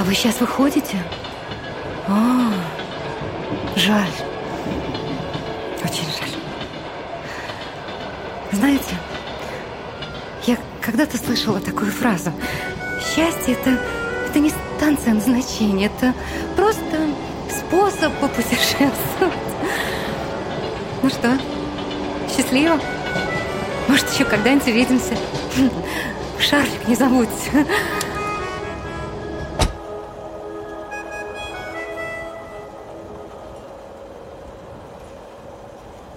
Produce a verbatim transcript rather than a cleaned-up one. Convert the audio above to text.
вы сейчас выходите? А, жаль. Очень жаль. Знаете, я когда-то слышала такую фразу. Счастье – это, это не станция назначения, это просто способ попутешествовать. Ну что, счастливо? Может, еще когда-нибудь увидимся? Шарфик не забудьте.